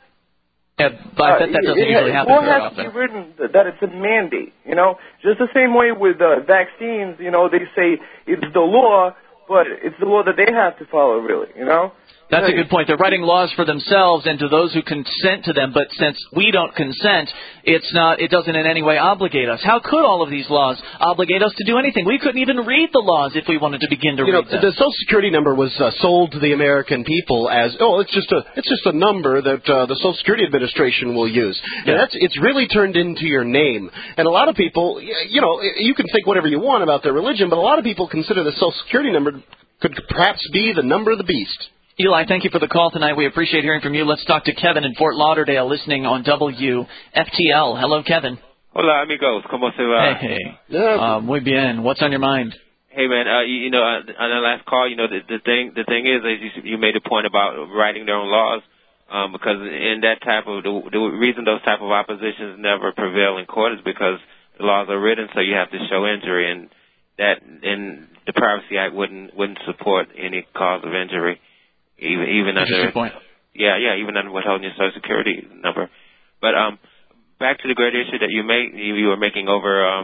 Yeah, but I bet that doesn't Uh, it, usually it, happen law very has to often. be written th- that it's a mandate. You know, just the same way with uh, vaccines. You know, they say it's the law, but it's the law that they have to follow. Really, you know. That's a good point. They're writing laws for themselves and to those who consent to them, but since we don't consent, it's not. It doesn't in any way obligate us. How could all of these laws obligate us to do anything? We couldn't even read the laws if we wanted to begin to You know, read them. the Social Security number was uh, sold to the American people as, oh, it's just a it's just a number that uh, the Social Security Administration will use. And that's it's really turned into your name. And a lot of people, y- you know, you can think whatever you want about their religion, but a lot of people consider the Social Security number could perhaps be the number of the beast. Eli, thank you for the call tonight. We appreciate hearing from you. Let's talk to Kevin in Fort Lauderdale, listening on W F T L. Hello, Kevin. Hola, amigos. ¿Cómo se va? Hey, hey. Uh, muy bien. What's on your mind? Hey, man. Uh, you, you know, uh, on the last call, you know, the, the thing, the thing is, is you, you made a point about writing their own laws, um, because in that type of the, the reason those type of oppositions never prevail in court is because the laws are written, so you have to show injury, and that in the Privacy Act wouldn't wouldn't support any cause of injury. Even even under point. yeah yeah even under withholding your Social Security number, but um back to the great issue that you made you, you were making over um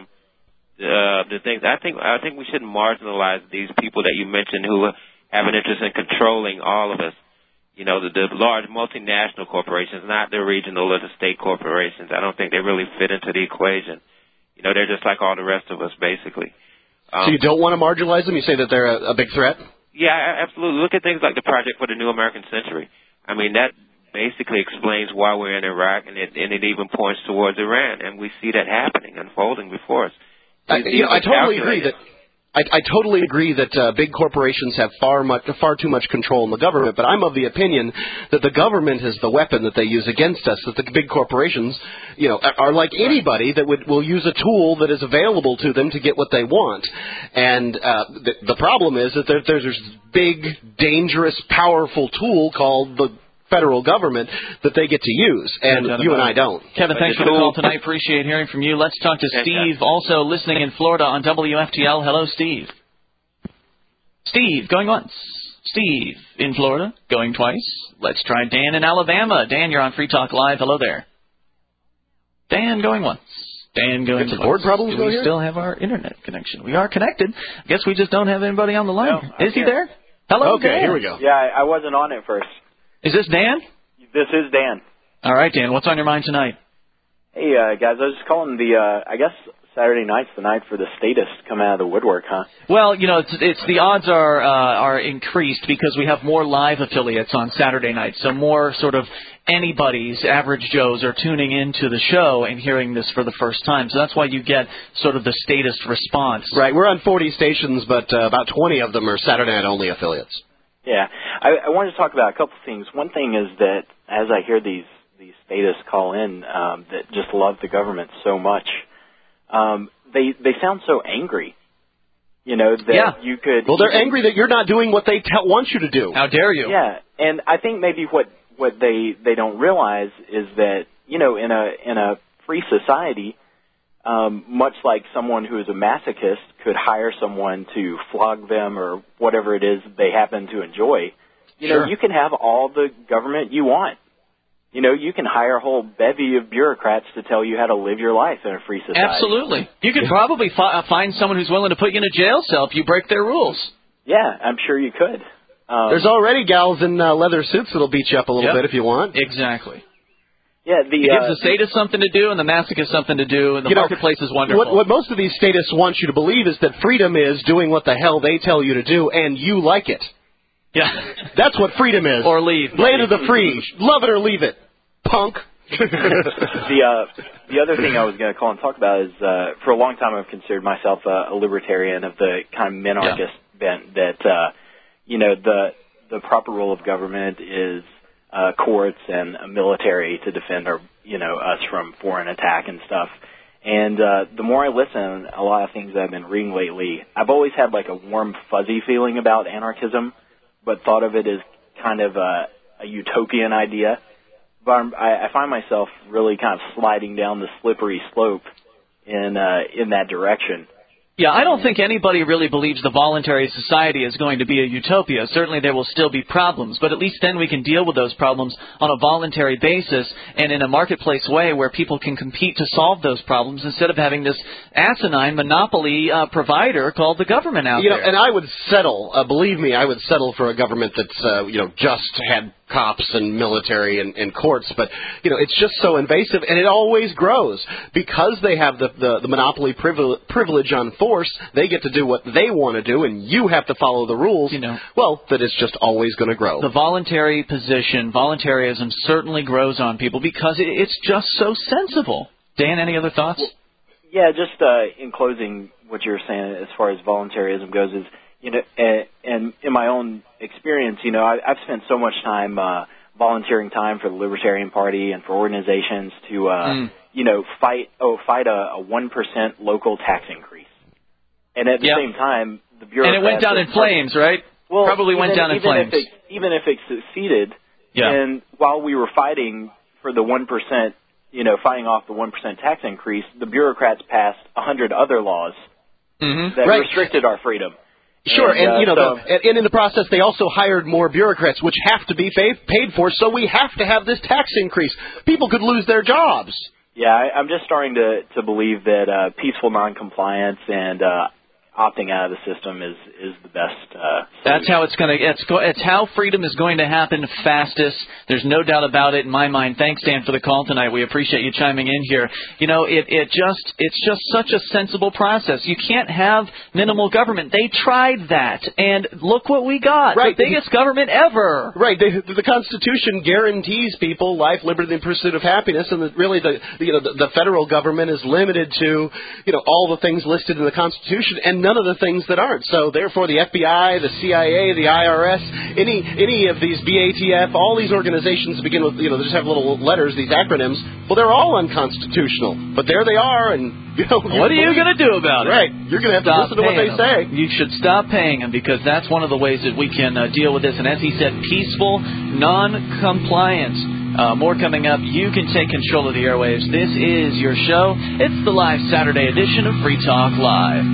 uh, the things. I think I think we shouldn't marginalize these people that you mentioned who have an interest in controlling all of us. You know, the, the large multinational corporations, not the regional or the state corporations. I don't think they really fit into the equation. You know, they're just like all the rest of us, basically. Um, So you don't want to marginalize them? You say that they're a, a big threat? Yeah, absolutely. Look at things like the Project for the New American Century. I mean, that basically explains why we're in Iraq, and it, and it even points towards Iran, and we see that happening, unfolding before us. I, These- you know, I these are totally agree calculated. that I, I totally agree that uh, big corporations have far much, far too much control in the government. But I'm of the opinion that the government is the weapon that they use against us. That the big corporations, you know, are, are like anybody that would will use a tool that is available to them to get what they want. And uh, the, the problem is that there, there's this big, dangerous, powerful tool called the federal government that they get to use, and you and I don't. Kevin, thanks for the call tonight. Appreciate hearing from you. Let's talk to Steve, also listening in Florida on W F T L. Hello, Steve. Steve, going once. Steve in Florida, going twice. Let's try Dan in Alabama. Dan, you're on Free Talk Live. Hello there. Dan, going once. Dan, going Get some twice. board problems Do going we here? still have our internet connection? We are connected. I guess we just don't have anybody on the line. No, Is he here. there? Hello, Okay, Dan. here we go. Yeah, I, I wasn't on it first. Is this Dan? This is Dan. All right, Dan. What's on your mind tonight? Hey, uh, guys, I was just calling the, uh, I guess Saturday night's the night for the statists to come out of the woodwork, huh? Well, you know, it's, it's the odds are uh, are increased because we have more live affiliates on Saturday night. So more sort of anybody's, average Joes, are tuning into the show and hearing this for the first time. So that's why you get sort of the statist response. Right, we're on forty stations, but uh, about twenty of them are Saturday night only affiliates. Yeah, I, I wanted to talk about a couple things. One thing is that as I hear these these statists call in um, that just love the government so much, um, they they sound so angry. You know that Yeah. you could. Well, they're you could- angry that you're not doing what they tell want you to do. How dare you? Yeah, and I think maybe what what they they don't realize is that, you know, in a in a free society, um, much like someone who is a masochist could hire someone to flog them or whatever it is they happen to enjoy, you know, Sure. you can have all the government you want. You know, you can hire a whole bevy of bureaucrats to tell you how to live your life in a free society. Absolutely. You could probably fi- uh, find someone who's willing to put you in a jail cell if you break their rules. Yeah, I'm sure you could. Um, There's already gals in uh, leather suits that'll beat you up a little Yep. bit if you want. Exactly. Yeah, the It gives uh, the sadist something to do and the masochist something to do, and the You know, marketplace is wonderful. What, what most of these statists want you to believe is that freedom is doing what the hell they tell you to do, and you like it. Yeah. That's what freedom is. Or leave. Land of the free. Love it or leave it. Punk. the uh, the other thing I was going to call and talk about is uh, for a long time I've considered myself a, a libertarian of the kind of minarchist bent that uh, you know the the proper role of government is uh, courts and a military to defend our you know us from foreign attack and stuff. And uh, the more I listen, a lot of things that I've been reading lately, I've always had like a warm fuzzy feeling about anarchism, but thought of it as kind of a, a utopian idea. but I'm, I, I find myself really kind of sliding down the slippery slope in uh, in that direction. Yeah, I don't think anybody really believes the voluntary society is going to be a utopia. Certainly there will still be problems, but at least then we can deal with those problems on a voluntary basis and in a marketplace way where people can compete to solve those problems instead of having this asinine monopoly uh, provider called the government out you know, there. And I would settle, uh, believe me, I would settle for a government that's, uh, you know, just had cops and military and, and courts, but, you know, it's just so invasive, and it always grows. Because they have the, the, the monopoly privile, privilege on force, they get to do what they want to do, and you have to follow the rules, you know, well, that it's just always going to grow. The voluntary position, voluntarism certainly grows on people because it, it's just so sensible. Dan, any other thoughts? Well, yeah, just uh, in closing, what you're saying as far as voluntarism goes is, you know, and, and in my own experience, you know, I, I've spent so much time uh, volunteering time for the Libertarian Party and for organizations to, uh, mm. you know, fight oh fight a one percent local tax increase, and at the yep. same time, the bureaucrats. And it went down in flames, right? Well, probably even, went down in even flames. If it, even if it succeeded, yeah. and while we were fighting for the one percent, you know, fighting off the one percent tax increase, the bureaucrats passed a hundred other laws mm-hmm. that right. restricted our freedom. Sure, and, and uh, you know, so, the, and in the process, they also hired more bureaucrats, which have to be paid, paid for. So we have to have this tax increase. People could lose their jobs. Yeah, I, I'm just starting to to believe that uh, peaceful noncompliance and uh, opting out of the system is is the best. Uh, That's how it's going to. It's go, It's how freedom is going to happen fastest. There's no doubt about it in my mind. Thanks, Dan, for the call tonight. We appreciate you chiming in here. You know, it it just it's just such a sensible process. You can't have minimal government. They tried that, and look what we got. Right. The biggest government ever. Right. They, the Constitution guarantees people life, liberty, and pursuit of happiness, and the, really the you know the, the federal government is limited to you know all the things listed in the Constitution and none of the things that aren't. So therefore, the F B I, the C I A, the I R S, any any of these B A T F, all these organizations begin with you know they just have little letters, these acronyms. Well, they're all unconstitutional, but there they are, and you know what are you going to do about it? Right, you're going to have Stop to listen to what they them. say. You should stop paying them because that's one of the ways that we can uh, deal with this. And as he said, peaceful non-compliance. Uh, more coming up. You can take control of the airwaves. This is your show. It's the live Saturday edition of Free Talk Live.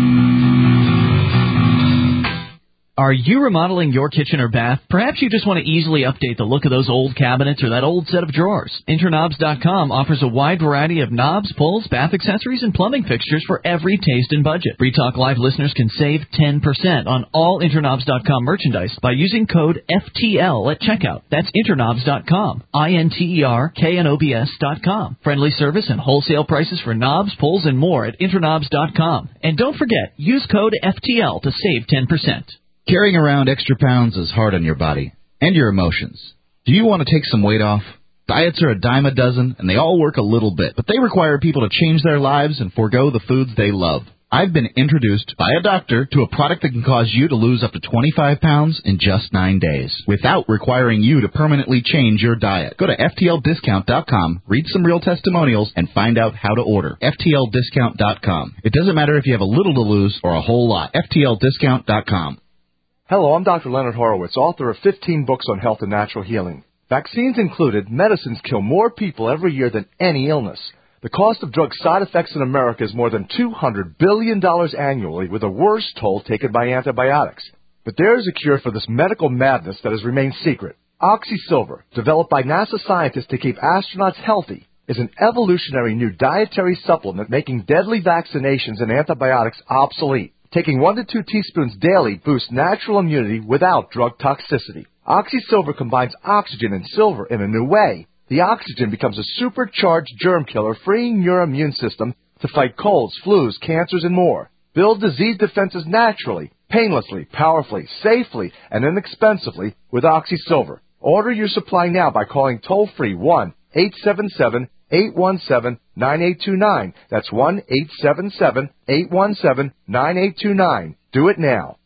Are you remodeling your kitchen or bath? Perhaps you just want to easily update the look of those old cabinets or that old set of drawers. Interknobs dot com offers a wide variety of knobs, pulls, bath accessories, and plumbing fixtures for every taste and budget. Free Talk Live listeners can save ten percent on all Interknobs dot com merchandise by using code F T L at checkout. That's Interknobs dot com. I N T E R K N O B S dot com. Friendly service and wholesale prices for knobs, pulls, and more at Interknobs dot com. And don't forget, use code F T L to save ten percent. Carrying around extra pounds is hard on your body and your emotions. Do you want to take some weight off? Diets are a dime a dozen, and they all work a little bit, but they require people to change their lives and forego the foods they love. I've been introduced by a doctor to a product that can cause you to lose up to twenty-five pounds in just nine days without requiring you to permanently change your diet. Go to F T L discount dot com, read some real testimonials, and find out how to order. F T L discount dot com. It doesn't matter if you have a little to lose or a whole lot. F T L discount dot com. Hello, I'm Doctor Leonard Horowitz, author of fifteen books on health and natural healing. Vaccines included, medicines kill more people every year than any illness. The cost of drug side effects in America is more than two hundred billion dollars annually, with the worst toll taken by antibiotics. But there is a cure for this medical madness that has remained secret. OxySilver, developed by NASA scientists to keep astronauts healthy, is an evolutionary new dietary supplement making deadly vaccinations and antibiotics obsolete. Taking one to two teaspoons daily boosts natural immunity without drug toxicity. OxySilver combines oxygen and silver in a new way. The oxygen becomes a supercharged germ killer, freeing your immune system to fight colds, flus, cancers, and more. Build disease defenses naturally, painlessly, powerfully, safely, and inexpensively with OxySilver. Order your supply now by calling toll-free one eight seven seven, eight one seven, nine eight two nine. That's one eight seven seven, eight one seven, nine eight two nine. Do it now.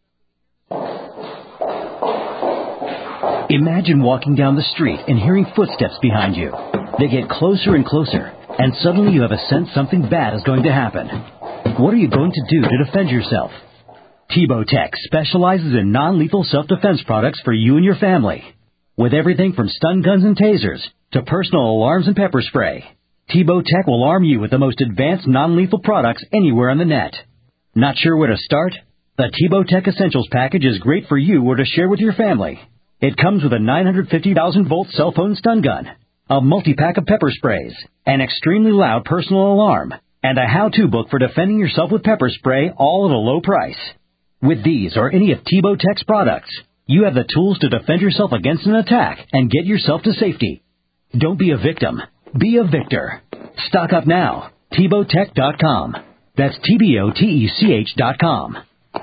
Imagine walking down the street and hearing footsteps behind you. They get closer and closer, and suddenly you have a sense something bad is going to happen. What are you going to do to defend yourself? Tebow Tech specializes in non-lethal self-defense products for you and your family. With everything from stun guns and tasers to personal alarms and pepper spray, T-Bow Tech will arm you with the most advanced non-lethal products anywhere on the net. Not sure where to start? The T-Bow Tech Essentials package is great for you or to share with your family. It comes with a nine hundred fifty thousand volt cell phone stun gun, a multi-pack of pepper sprays, an extremely loud personal alarm, and a how-to book for defending yourself with pepper spray, all at a low price. With these or any of T-Bow Tech's products, you have the tools to defend yourself against an attack and get yourself to safety. Don't be a victim. Be a victor. Stock up now. T bow tech dot com. That's T B O T E C H dot com.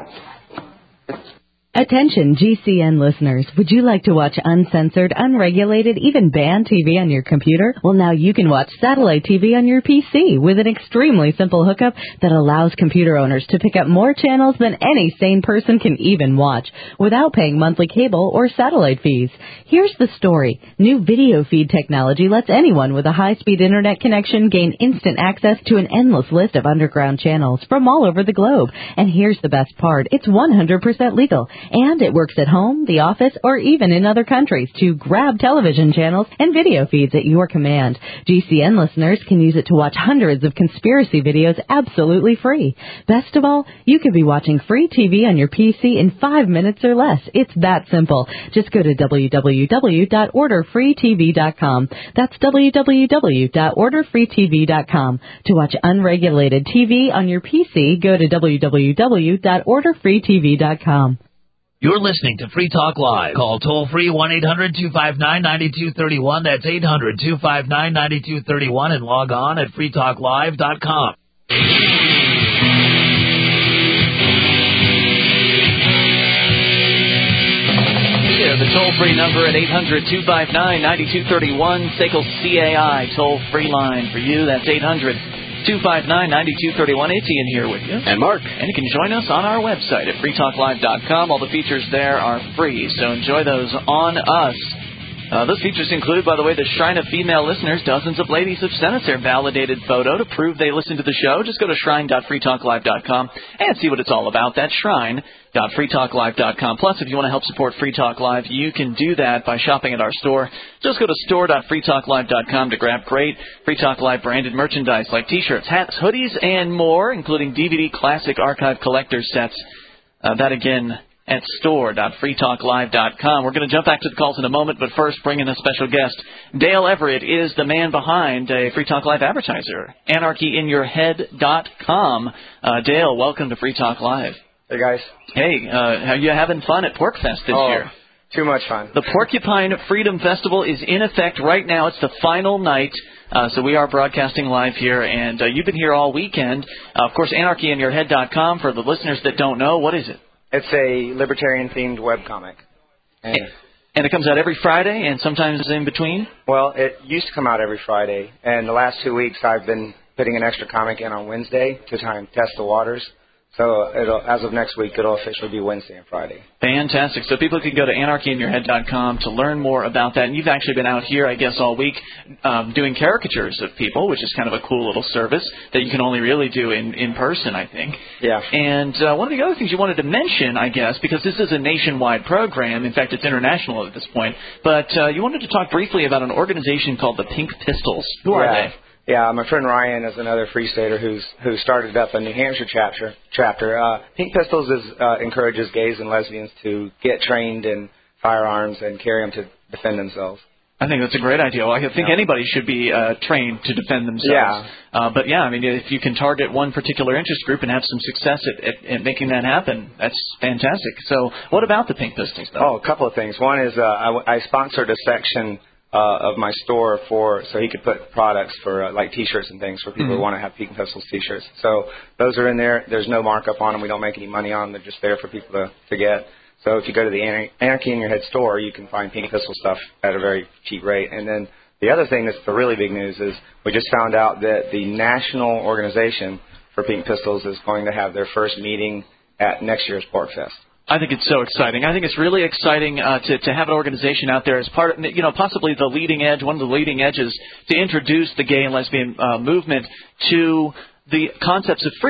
Attention G C N listeners, would you like to watch uncensored, unregulated, even banned T V on your computer? Well, now you can watch satellite T V on your P C with an extremely simple hookup that allows computer owners to pick up more channels than any sane person can even watch without paying monthly cable or satellite fees. Here's the story. New video feed technology lets anyone with a high-speed internet connection gain instant access to an endless list of underground channels from all over the globe. And here's the best part. It's one hundred percent legal. And it works at home, the office, or even in other countries to grab television channels and video feeds at your command. G C N listeners can use it to watch hundreds of conspiracy videos absolutely free. Best of all, you can be watching free T V on your P C in five minutes or less. It's that simple. Just go to w w w dot order free t v dot com. That's w w w dot order free t v dot com. To watch unregulated T V on your P C, go to w w w dot order free t v dot com. You're listening to Free Talk Live. Call toll-free one eight hundred two five nine nine two three one. That's eight hundred two five nine nine two three one and log on at free talk live dot com. Yeah, the toll-free number at eight hundred two five nine nine two three one, S A C L C A I toll-free line for you. That's eight hundred two five nine nine two three one. It's Ian here with you. And Mark. And you can join us on our website at free talk live dot com. All the features there are free, so enjoy those on us. Uh, those features include, by the way, the Shrine of Female Listeners. Dozens of ladies have sent us their validated photo to prove they listen to the show. Just go to shrine dot free talk live dot com and see what it's all about. That's shrine dot free talk live dot com. Plus, if you want to help support Free Talk Live, you can do that by shopping at our store. Just go to store dot free talk live dot com to grab great Free Talk Live branded merchandise like T-shirts, hats, hoodies, and more, including D V D classic archive collector sets. Uh, that, again, at store dot free talk live dot com. We're going to jump back to the calls in a moment, but first bring in a special guest. Dale Everett is the man behind a Free Talk Live advertiser, anarchy in your head dot com. Uh, Dale, welcome to Free Talk Live. Hey, guys. Hey, uh, are you having fun at PorcFest this oh, year? Too much fun. The Porcupine Freedom Festival is in effect right now. It's the final night. Uh, so we are broadcasting live here, and uh, you've been here all weekend. Uh, of course, anarchy in your head dot com. For the listeners that don't know, what is it? It's a libertarian-themed webcomic. And, and it comes out every Friday and sometimes in between? Well, it used to come out every Friday, and the last two weeks I've been putting an extra comic in on Wednesday to try and test the waters. So it'll, as of next week, it'll officially be Wednesday and Friday. Fantastic. So people can go to anarchy in your head dot com to learn more about that. And you've actually been out here, I guess, all week um, doing caricatures of people, which is kind of a cool little service that you can only really do in, in person, I think. Yeah. And uh, one of the other things you wanted to mention, I guess, because this is a nationwide program. In fact, it's international at this point. But uh, you wanted to talk briefly about an organization called the Pink Pistols. Who are yeah. they? Yeah, my friend Ryan is another Free Stater who's who started up a New Hampshire chapter. Chapter. Uh, Pink Pistols is, uh, encourages gays and lesbians to get trained in firearms and carry them to defend themselves. I think that's a great idea. Well, I think yeah. anybody should be uh, trained to defend themselves. Yeah. Uh, but, yeah, I mean, if you can target one particular interest group and have some success at, at, at making that happen, that's fantastic. So what about the Pink Pistols, though? Oh, a couple of things. One is uh, I, I sponsored a section Uh, of my store for so he could put products for uh, like T-shirts and things for people mm-hmm. who want to have Pink Pistols T-shirts. So those are in there. There's no markup on them. We don't make any money on them. They're just there for people to, to get. So if you go to the Anarchy in Your Head store, you can find Pink Pistol stuff at a very cheap rate. And then the other thing that's the really big news is we just found out that the national organization for Pink Pistols is going to have their first meeting at next year's PorcFest. I think it's so exciting. I think it's really exciting uh, to, to have an organization out there as part of, you know, possibly the leading edge, one of the leading edges to introduce the gay and lesbian uh, movement to the concepts of freedom.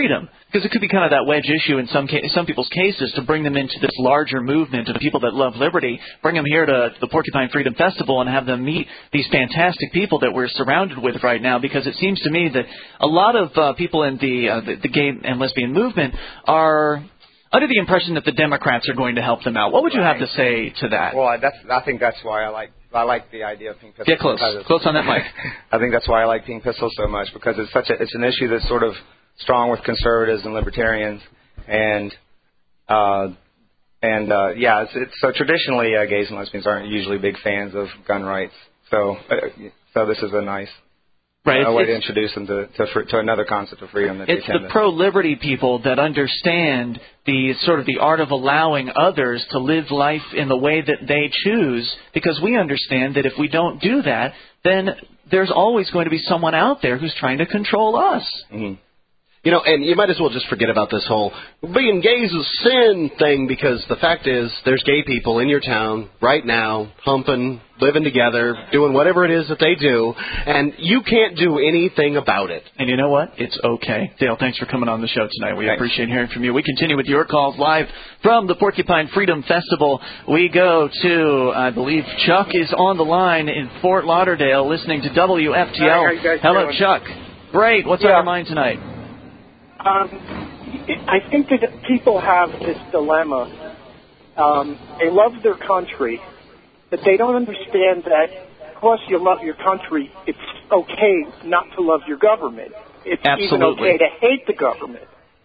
Because it could be kind of that wedge issue in some ca- some people's cases to bring them into this larger movement of people that love liberty, bring them here to the Porcupine Freedom Festival and have them meet these fantastic people that we're surrounded with right now. Because it seems to me that a lot of uh, people in the, uh, the the gay and lesbian movement are under the impression that the Democrats are going to help them out. What would you have to say to that? Well, that's I think that's why I like I like the idea of Pink Pistols. Get close, close on that mic. I think that's why I like Pink Pistols so much, because it's such a it's an issue that's sort of strong with conservatives and libertarians, and uh, and uh, yeah, it's, it's so traditionally uh, gays and lesbians aren't usually big fans of gun rights, so uh, so this is a nice right, uh, it's, way to it's, introduce them to, to to another concept of freedom. That it's they tend the to. pro-liberty people that understand the sort of the art of allowing others to live life in the way that they choose, because we understand that if we don't do that, then there's always going to be someone out there who's trying to control us. Mm-hmm. You know, and you might as well just forget about this whole being gay is a sin thing, because the fact is there's gay people in your town right now, humping, living together, doing whatever it is that they do, and you can't do anything about it. And you know what? It's okay. Dale, thanks for coming on the show tonight. We Thanks. appreciate hearing from you. We continue with your calls live from the Porcupine Freedom Festival. We go to, I believe, Chuck is on the line in Fort Lauderdale listening to W F T L. Hi, how you guys Hello, doing? Chuck. Great. What's Yeah. on your mind tonight? Um, I think that people have this dilemma. Um, they love their country, but they don't understand that because you love your country, it's okay not to love your government. It's even Absolutely. okay to hate the government.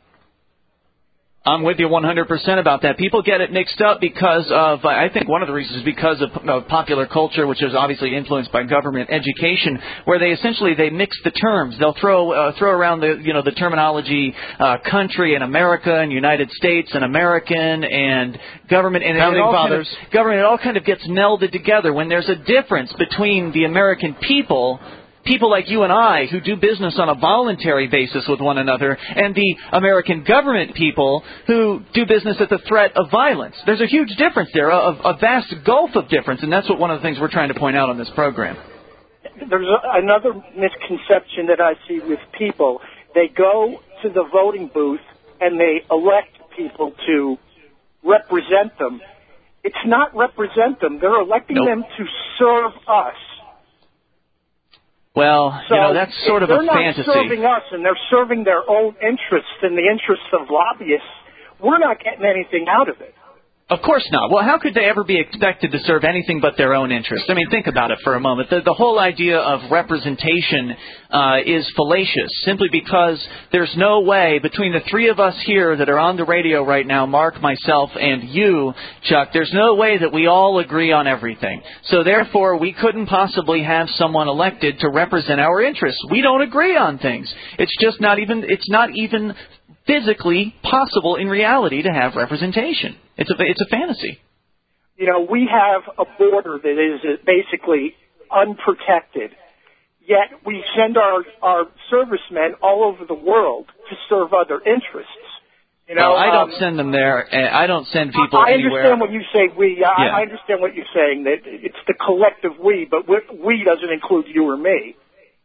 I'm with you one hundred percent about that. People get it mixed up because of, I think one of the reasons is because of, of popular culture, which is obviously influenced by government education, where they essentially, they mix the terms. They'll throw uh, throw around the, you know, the terminology uh, country and America and United States and American and government. And Founding it all fathers. Kind of, government, it all kind of gets melded together when there's a difference between the American people, people like you and I who do business on a voluntary basis with one another, and the American government people who do business at the threat of violence. There's a huge difference there, a, a vast gulf of difference, and that's what one of the things we're trying to point out on this program. There's a, another misconception that I see with people. They go to the voting booth and they elect people to represent them. It's not represent them. They're electing Nope. them to serve us. Well, So you know, that's sort of if a they're not fantasy. serving us and they're serving their own interests and the interests of lobbyists, we're not getting anything out of it. Of course not. Well, how could they ever be expected to serve anything but their own interests? I mean, think about it for a moment. The, the whole idea of representation uh, is fallacious, simply because there's no way between the three of us here that are on the radio right now, Mark, myself, and you, Chuck, there's no way that we all agree on everything. So therefore, we couldn't possibly have someone elected to represent our interests. We don't agree on things. It's just not even, it's not even physically possible in reality to have representation. It's a, it's a fantasy. You know, we have a border that is basically unprotected, yet we send our, our servicemen all over the world to serve other interests. You know, well, I don't um, send them there. and I don't send people I anywhere. understand when you say we. I, Yeah. I understand what you're saying, that it's the collective we, but we, we doesn't include you or me.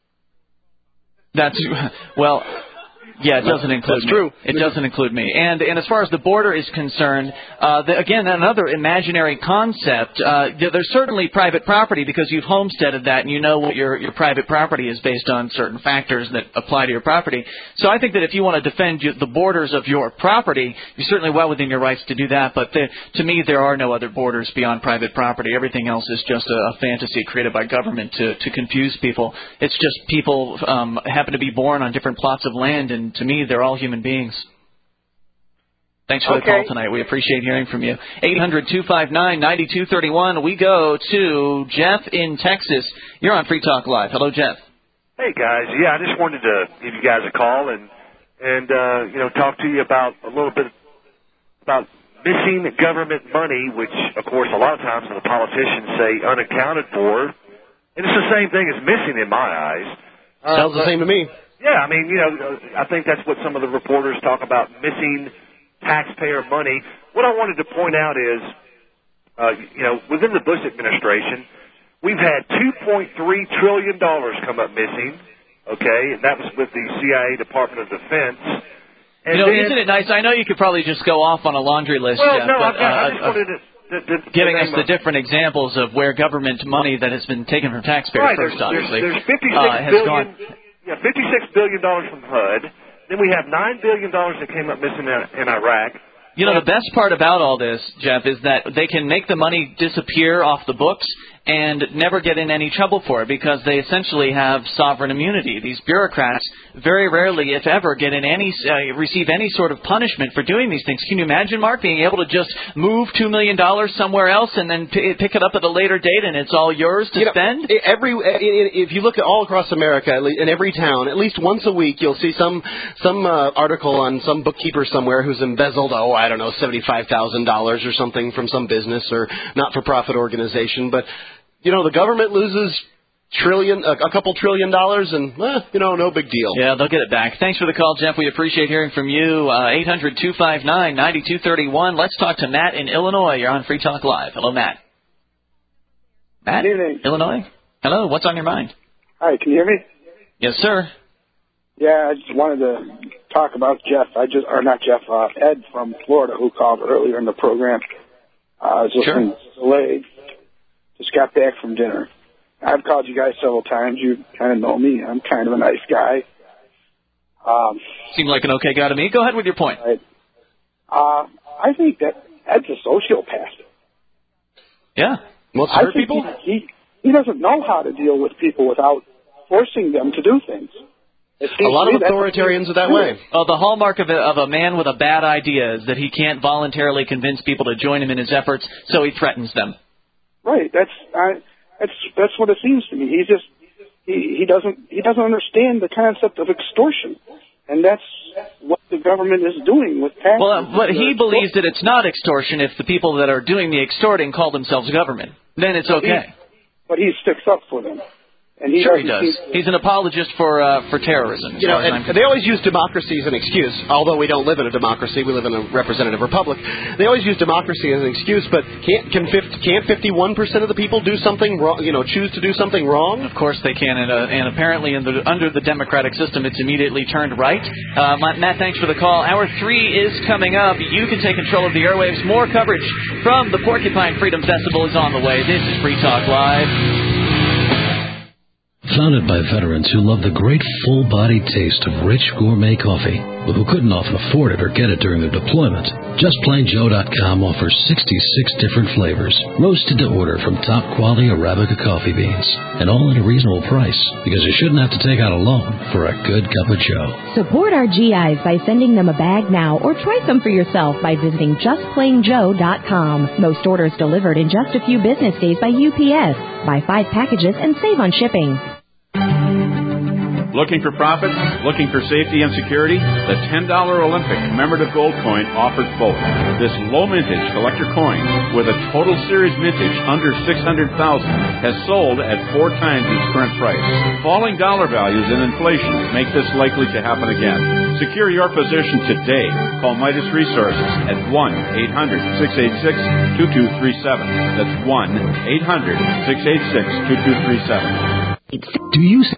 That's, well, yeah, it doesn't include That's me. true. It doesn't include me. And and as far as the border is concerned, uh, the, again, another imaginary concept. Uh, there's certainly private property because you've homesteaded that and you know what your your private property is based on certain factors that apply to your property. So I think that if you want to defend you, the borders of your property, you're certainly well within your rights to do that. But the, to me, there are no other borders beyond private property. Everything else is just a, a fantasy created by government to, to confuse people. It's just people um, happen to be born on different plots of land, and to me, they're all human beings. Thanks for the Okay. call tonight. We appreciate hearing from you. eight hundred two five nine nine two three one. We go to Jeff in Texas. You're on Free Talk Live. Hello, Jeff. Hey guys, yeah, I just wanted to give you guys a call and and uh, you know talk to you about a little bit about missing government money, which of course a lot of times the politicians say unaccounted for, and it's the same thing as missing in my eyes. Uh, Sounds the but- same to me. Yeah, I mean, you know, I think that's what some of the reporters talk about, missing taxpayer money. What I wanted to point out is, uh, you know, within the Bush administration, we've had two point three trillion dollars come up missing, okay, and that was with the C I A Department of Defense. And you know, then, isn't it nice? I know you could probably just go off on a laundry list, well, Jeff, no, but I've got, I uh, just uh, wanted to, to, to giving to us name the a- different examples of where government money that has been taken from taxpayers Right, first, there's, obviously, there's, there's fifty-six uh, has billion, gone. yeah, fifty-six billion dollars from H U D. Then we have nine billion dollars that came up missing in, in Iraq. You know, the best part about all this, Jeff, is that they can make the money disappear off the books and never get in any trouble for it because they essentially have sovereign immunity. These bureaucrats very rarely, if ever, get in any uh, receive any sort of punishment for doing these things. Can you imagine, Mark, being able to just move two million dollars somewhere else and then p- pick it up at a later date and it's all yours to you know, spend? Every if you look at all across America, in every town, at least once a week, you'll see some some uh, article on some bookkeeper somewhere who's embezzled, oh, I don't know, seventy-five thousand dollars or something from some business or not-for-profit organization, but. You know, the government loses trillion, a, a couple trillion dollars, and, eh, you know, no big deal. Yeah, they'll get it back. Thanks for the call, Jeff. We appreciate hearing from you. Uh, eight hundred two five nine nine two three one. Let's talk to Matt in Illinois. You're on Free Talk Live. Hello, Matt. Matt, Good evening. Illinois. Hello, what's on your mind? Hi, can you hear me? Yes, sir. Yeah, I just wanted to talk about Jeff. I just, or not Jeff, uh, Ed from Florida, who called earlier in the program. Uh, I was listening delayed. Just got back from dinner. I've called you guys several times. You kind of know me. I'm kind of a nice guy. Um, Seemed like an okay guy to me. Go ahead with your point. Right. Uh, I think that Ed's a sociopath. Yeah. What's I hurt think people? He, he he doesn't know how to deal with people without forcing them to do things. It A seems lot to of me that's authoritarians what are that he's way. doing. Oh, the hallmark of a, of a man with a bad idea is that he can't voluntarily convince people to join him in his efforts, so he threatens them. Right. That's I, that's that's what it seems to me. He just he, he doesn't he doesn't understand the concept of extortion, and that's what the government is doing with taxes. Well, uh, but he believes that it's not extortion if the people that are doing the extorting call themselves government. Then it's okay. But he sticks up for them. And he Sure he doesn't does. seem- He's an apologist for uh, for terrorism. as You know, far as I'm and they always use democracy as an excuse, although we don't live in a democracy, we live in a representative republic. They always use democracy as an excuse, but can't can fifty, can't fifty-one percent of the people do something wrong, you know, choose to do something wrong? Of course they can, and, uh, and apparently in the, under the democratic system it's immediately turned right. Uh, Matt, thanks for the call. Hour three is coming up. You can take control of the airwaves. More coverage from the Porcupine Freedom Festival is on the way. This is Free Talk Live. Founded by veterans who love the great full-bodied taste of rich gourmet coffee, but who couldn't often afford it or get it during their deployment, just plain joe dot com offers sixty-six different flavors, roasted to order from top-quality Arabica coffee beans, and all at a reasonable price, because you shouldn't have to take out a loan for a good cup of joe. Support our G Is by sending them a bag now or try some for yourself by visiting just plain joe dot com. Most orders delivered in just a few business days by U P S. Buy five packages and save on shipping. Looking for profits? Looking for safety and security? The ten dollar Olympic commemorative gold coin offers both. This low mintage collector coin with a total series mintage under six hundred thousand has sold at four times its current price. Falling dollar values and inflation make this likely to happen again. Secure your position today. Call Midas Resources at one eight hundred six eight six two two three seven. That's one eight hundred six eight six two two three seven. Do you